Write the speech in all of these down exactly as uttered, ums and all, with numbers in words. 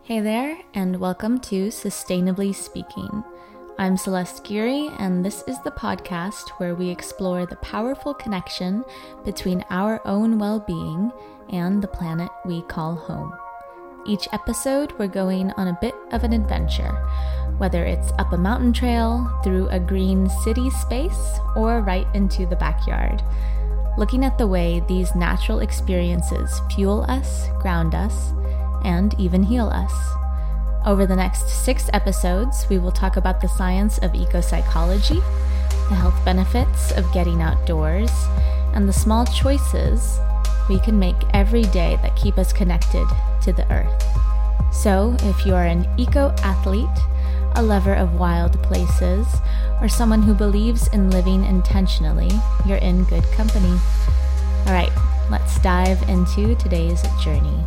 Hey there, and welcome to Sustainably Speaking. I'm Celeste Geary, and this is the podcast where we explore the powerful connection between our own well-being and the planet we call home. Each episode, we're going on a bit of an adventure, whether it's up a mountain trail, through a green city space, or right into the backyard, looking at the way these natural experiences fuel us, ground us, and even heal us. Over the next six episodes, we will talk about the science of ecopsychology, the health benefits of getting outdoors, and the small choices we can make every day that keep us connected to the earth. So, if you are an eco-athlete, a lover of wild places, or someone who believes in living intentionally, you're in good company. All right, let's dive into today's journey.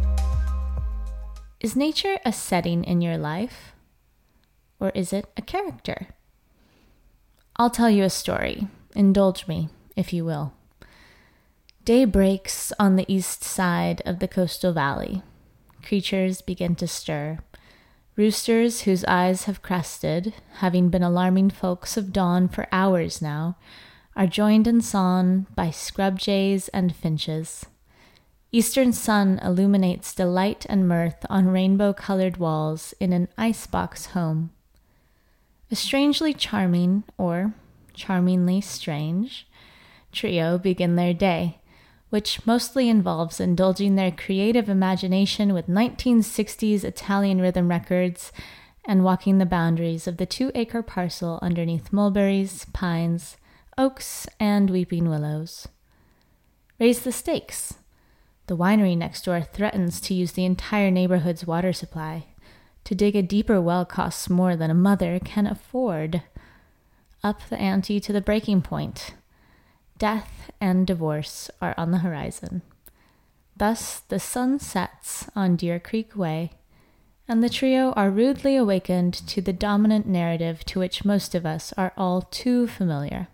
Is nature a setting in your life, or is it a character? I'll tell you a story. Indulge me, if you will. Day breaks on the east side of the coastal valley. Creatures begin to stir. Roosters whose eyes have crested, having been alarming folks of dawn for hours now, are joined in song by scrub jays and finches. Eastern sun illuminates delight and mirth on rainbow-colored walls in an icebox home. A strangely charming, or charmingly strange, trio begin their day, which mostly involves indulging their creative imagination with nineteen sixties Italian rhythm records and walking the boundaries of the two-acre parcel underneath mulberries, pines, oaks, and weeping willows. Raise the stakes. The winery next door threatens to use the entire neighborhood's water supply. To dig a deeper well costs more than a mother can afford. Up the ante to the breaking point. Death and divorce are on the horizon. Thus, the sun sets on Deer Creek Way, and the trio are rudely awakened to the dominant narrative to which most of us are all too familiar.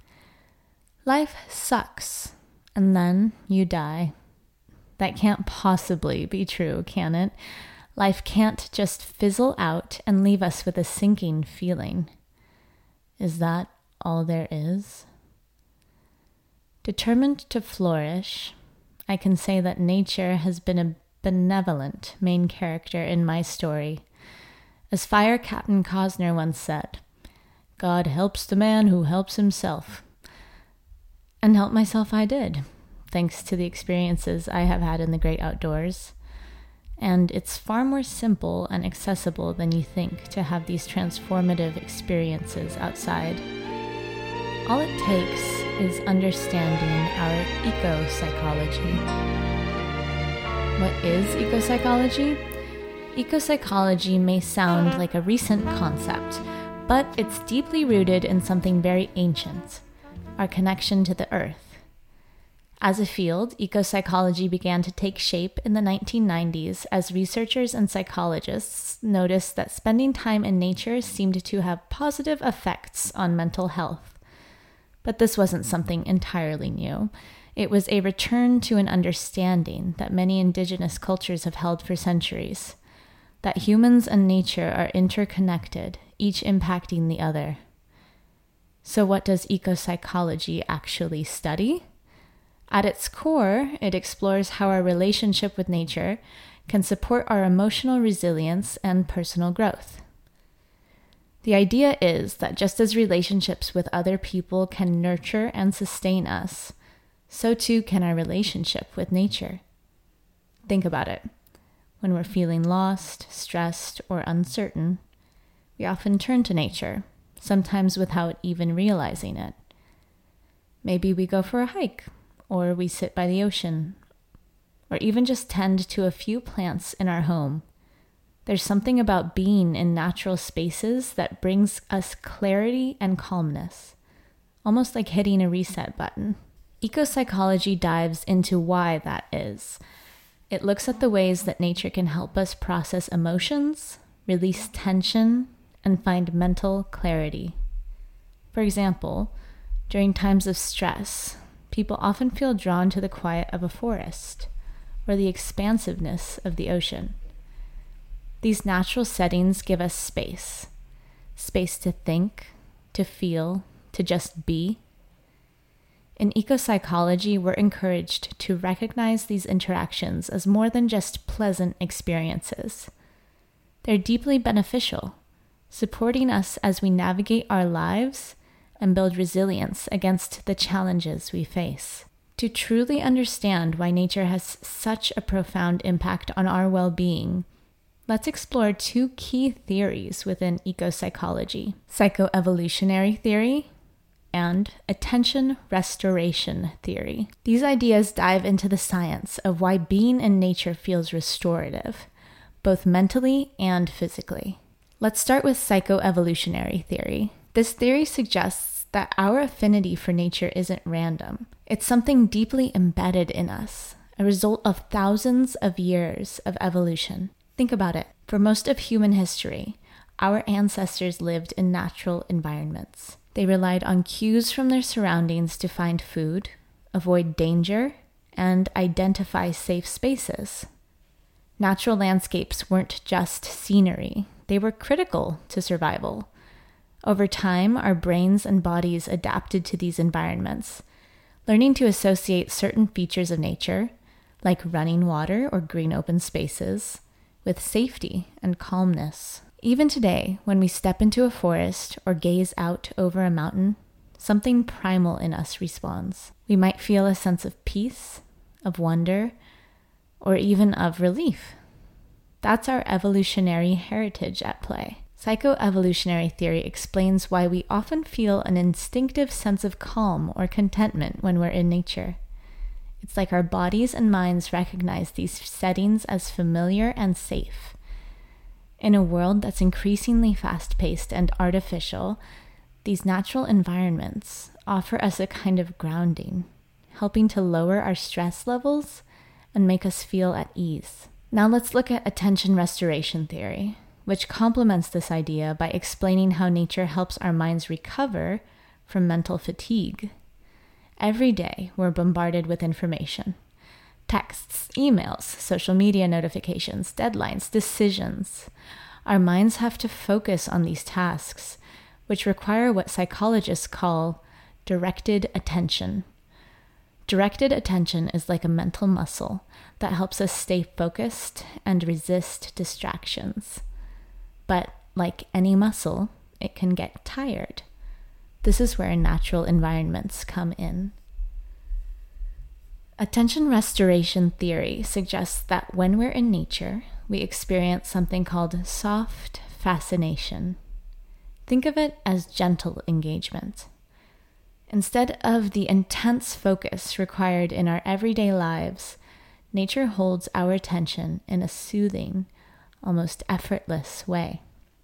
Life sucks, and then you die. That can't possibly be true, can it? Life can't just fizzle out and leave us with a sinking feeling. Is that all there is? Determined to flourish, I can say that nature has been a benevolent main character in my story. As Fire Captain Cosner once said, "God helps the man who helps himself." And help myself I did, thanks to the experiences I have had in the great outdoors. And it's far more simple and accessible than you think to have these transformative experiences outside. All it takes is understanding our eco-psychology. What is eco-psychology? Eco-psychology may sound like a recent concept, but it's deeply rooted in something very ancient, our connection to the earth. As a field, eco-psychology began to take shape in the nineteen nineties as researchers and psychologists noticed that spending time in nature seemed to have positive effects on mental health. But this wasn't something entirely new. It was a return to an understanding that many indigenous cultures have held for centuries, that humans and nature are interconnected, each impacting the other. So what does eco-psychology actually study? At its core, it explores how our relationship with nature can support our emotional resilience and personal growth. The idea is that just as relationships with other people can nurture and sustain us, so too can our relationship with nature. Think about it. When we're feeling lost, stressed, or uncertain, we often turn to nature, sometimes without even realizing it. Maybe we go for a hike, or we sit by the ocean, or even just tend to a few plants in our home. There's something about being in natural spaces that brings us clarity and calmness, almost like hitting a reset button. Eco-psychology dives into why that is. It looks at the ways that nature can help us process emotions, release tension, and find mental clarity. For example, during times of stress, people often feel drawn to the quiet of a forest or the expansiveness of the ocean. These natural settings give us space. Space to think, to feel, to just be. In ecopsychology, we're encouraged to recognize these interactions as more than just pleasant experiences. They're deeply beneficial, supporting us as we navigate our lives and build resilience against the challenges we face. To truly understand why nature has such a profound impact on our well-being, let's explore two key theories within ecopsychology: psychoevolutionary theory and attention restoration theory. These ideas dive into the science of why being in nature feels restorative, both mentally and physically. Let's start with psychoevolutionary theory. This theory suggests that our affinity for nature isn't random. It's something deeply embedded in us, a result of thousands of years of evolution. Think about it. For most of human history, our ancestors lived in natural environments. They relied on cues from their surroundings to find food, avoid danger, and identify safe spaces. Natural landscapes weren't just scenery. They were critical to survival. Over time, our brains and bodies adapted to these environments, learning to associate certain features of nature, like running water or green open spaces, with safety and calmness. Even today, when we step into a forest or gaze out over a mountain, something primal in us responds. We might feel a sense of peace, of wonder, or even of relief. That's our evolutionary heritage at play. Psychoevolutionary theory explains why we often feel an instinctive sense of calm or contentment when we're in nature. It's like our bodies and minds recognize these settings as familiar and safe. In a world that's increasingly fast-paced and artificial, these natural environments offer us a kind of grounding, helping to lower our stress levels and make us feel at ease. Now let's look at attention restoration theory, which complements this idea by explaining how nature helps our minds recover from mental fatigue. Every day, we're bombarded with information. Texts, emails, social media notifications, deadlines, decisions. Our minds have to focus on these tasks, which require what psychologists call directed attention. Directed attention is like a mental muscle that helps us stay focused and resist distractions. But like any muscle, it can get tired. This is where natural environments come in. Attention restoration theory suggests that when we're in nature, we experience something called soft fascination. Think of it as gentle engagement. Instead of the intense focus required in our everyday lives, nature holds our attention in a soothing, almost effortless way.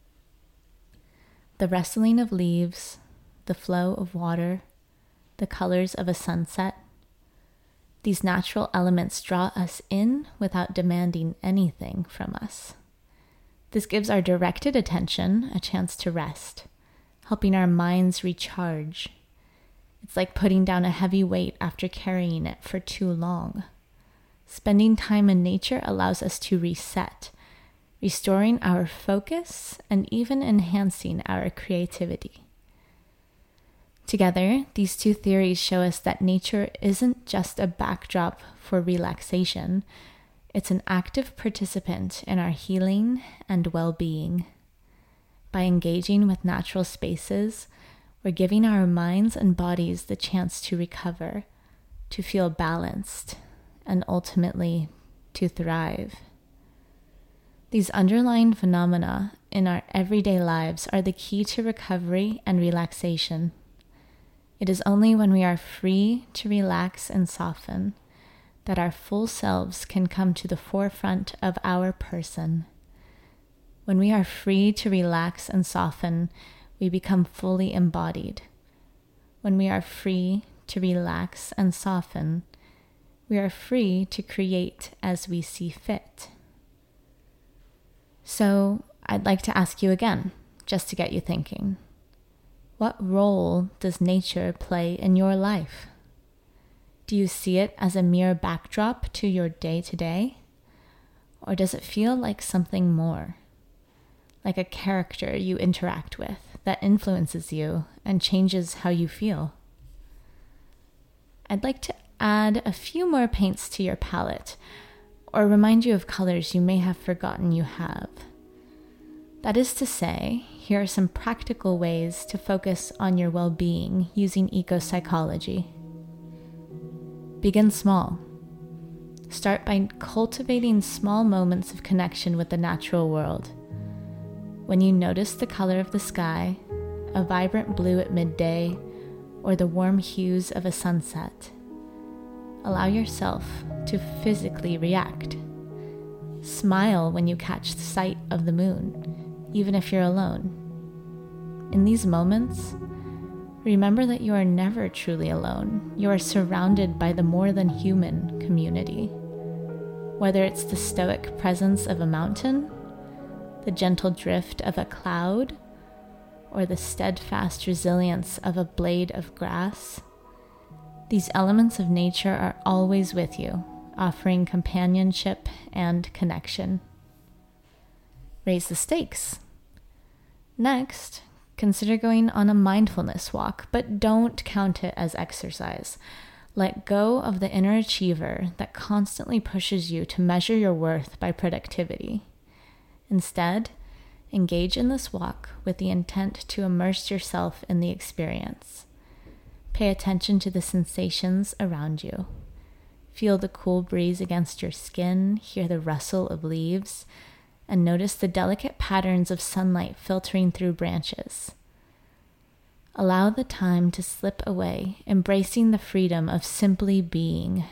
The rustling of leaves, the flow of water, the colors of a sunset. These natural elements draw us in without demanding anything from us. This gives our directed attention a chance to rest, helping our minds recharge. It's like putting down a heavy weight after carrying it for too long. Spending time in nature allows us to reset, restoring our focus and even enhancing our creativity. Together, these two theories show us that nature isn't just a backdrop for relaxation, it's an active participant in our healing and well-being. By engaging with natural spaces, we're giving our minds and bodies the chance to recover, to feel balanced, and ultimately to thrive. These underlying phenomena in our everyday lives are the key to recovery and relaxation. It is only when we are free to relax and soften that our full selves can come to the forefront of our person. When we are free to relax and soften, we become fully embodied. When we are free to relax and soften, we are free to create as we see fit. So, I'd like to ask you again, just to get you thinking. What role does nature play in your life? Do you see it as a mere backdrop to your day-to-day? Or does it feel like something more? like a character you interact with that influences you and changes how you feel. I'd like to add a few more paints to your palette, or remind you of colors you may have forgotten you have. That is to say, here are some practical ways to focus on your well-being using eco-psychology. Begin small. Start by cultivating small moments of connection with the natural world. When you notice the color of the sky, a vibrant blue at midday, or the warm hues of a sunset, allow yourself to physically react. Smile when you catch sight of the moon, even if you're alone. In these moments, remember that you are never truly alone. You are surrounded by the more than human community. Whether it's the stoic presence of a mountain, the gentle drift of a cloud, or the steadfast resilience of a blade of grass, these elements of nature are always with you, offering companionship and connection. Raise the stakes. Next, consider going on a mindfulness walk, but don't count it as exercise. Let go of the inner achiever that constantly pushes you to measure your worth by productivity. Instead, engage in this walk with the intent to immerse yourself in the experience. Pay attention to the sensations around you. Feel the cool breeze against your skin, hear the rustle of leaves, and notice the delicate patterns of sunlight filtering through branches. Allow the time to slip away, embracing the freedom of simply being.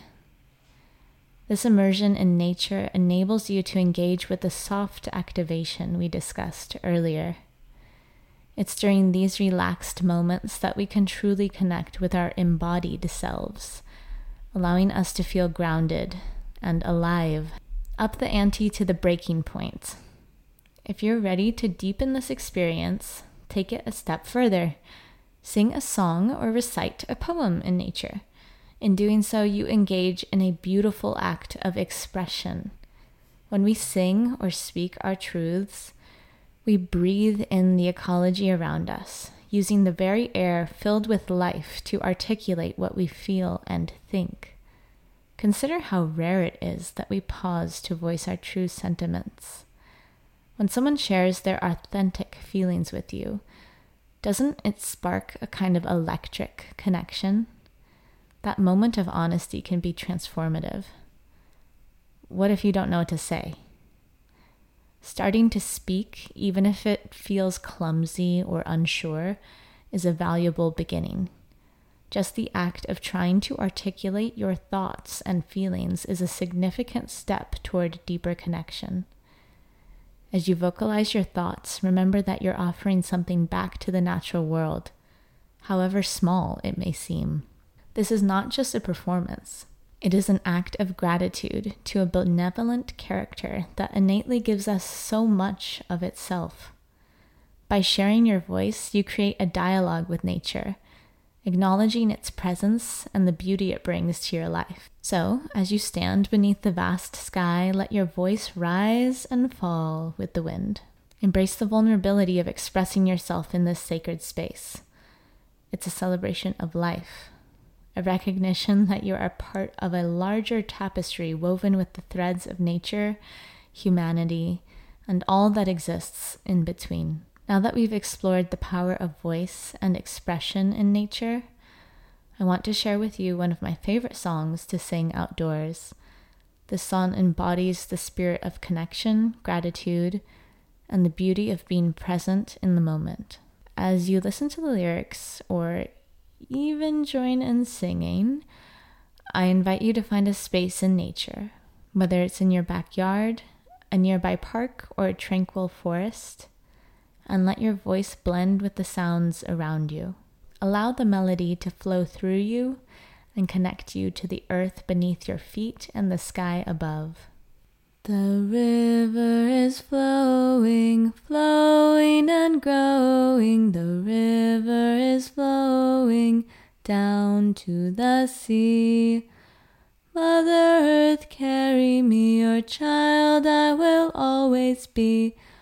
This immersion in nature enables you to engage with the soft activation we discussed earlier. It's during these relaxed moments that we can truly connect with our embodied selves, allowing us to feel grounded and alive. Up the ante to the breaking point. If you're ready to deepen this experience, take it a step further. Sing a song or recite a poem in nature. In doing so, you engage in a beautiful act of expression. When we sing or speak our truths, we breathe in the ecology around us, using the very air filled with life to articulate what we feel and think. Consider how rare it is that we pause to voice our true sentiments. When someone shares their authentic feelings with you, doesn't it spark a kind of electric connection? That moment of honesty can be transformative. What if you don't know what to say? Starting to speak, even if it feels clumsy or unsure, is a valuable beginning. Just the act of trying to articulate your thoughts and feelings is a significant step toward deeper connection. As you vocalize your thoughts, remember that you're offering something back to the natural world, however small it may seem. This is not just a performance. It is an act of gratitude to a benevolent character that innately gives us so much of itself. By sharing your voice, you create a dialogue with nature, acknowledging its presence and the beauty it brings to your life. So, as you stand beneath the vast sky, let your voice rise and fall with the wind. Embrace the vulnerability of expressing yourself in this sacred space. It's a celebration of life, a recognition that you are part of a larger tapestry woven with the threads of nature, humanity, and all that exists in between. Now that we've explored the power of voice and expression in nature, I want to share with you one of my favorite songs to sing outdoors. This song embodies the spirit of connection, gratitude, and the beauty of being present in the moment. As you listen to the lyrics, or even join in singing, I invite you to find a space in nature, whether it's in your backyard, a nearby park, or a tranquil forest, and let your voice blend with the sounds around you. Allow the melody to flow through you and connect you to the earth beneath your feet and the sky above. The river is flowing, flowing and growing. The river is flowing down to the sea. Mother Earth, carry me, your child I will always be.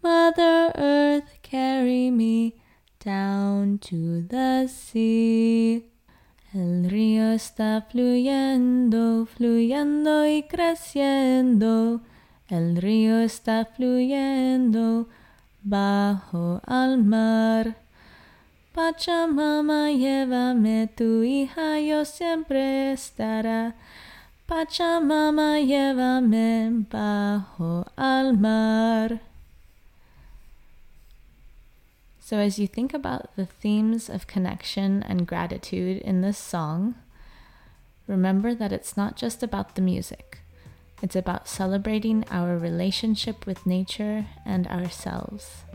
Mother Earth, carry me down to the sea. El río está fluyendo, fluyendo y creciendo. El río está fluyendo bajo al mar. Pachamama, llévame, tu hija yo siempre estará. Pachamama, llévame bajo al mar. So as you think about the themes of connection and gratitude in this song, remember that it's not just about the music. It's about celebrating our relationship with nature and ourselves.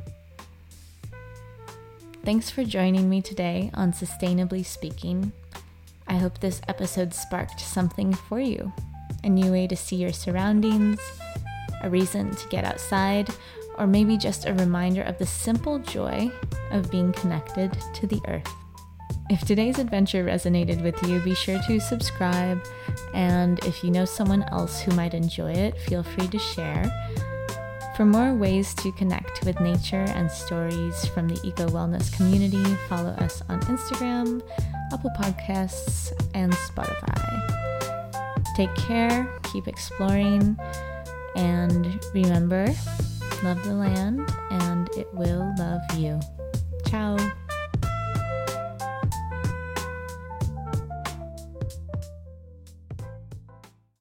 Thanks for joining me today on Sustainably Speaking. I hope this episode sparked something for you, a new way to see your surroundings, a reason to get outside, or maybe just a reminder of the simple joy of being connected to the earth. If today's adventure resonated with you, be sure to subscribe, and if you know someone else who might enjoy it, feel free to share. For more ways to connect with nature and stories from the Eco Wellness community, follow us on Instagram, Apple Podcasts, and Spotify. Take care, keep exploring, and remember, love the land and it will love you. Ciao.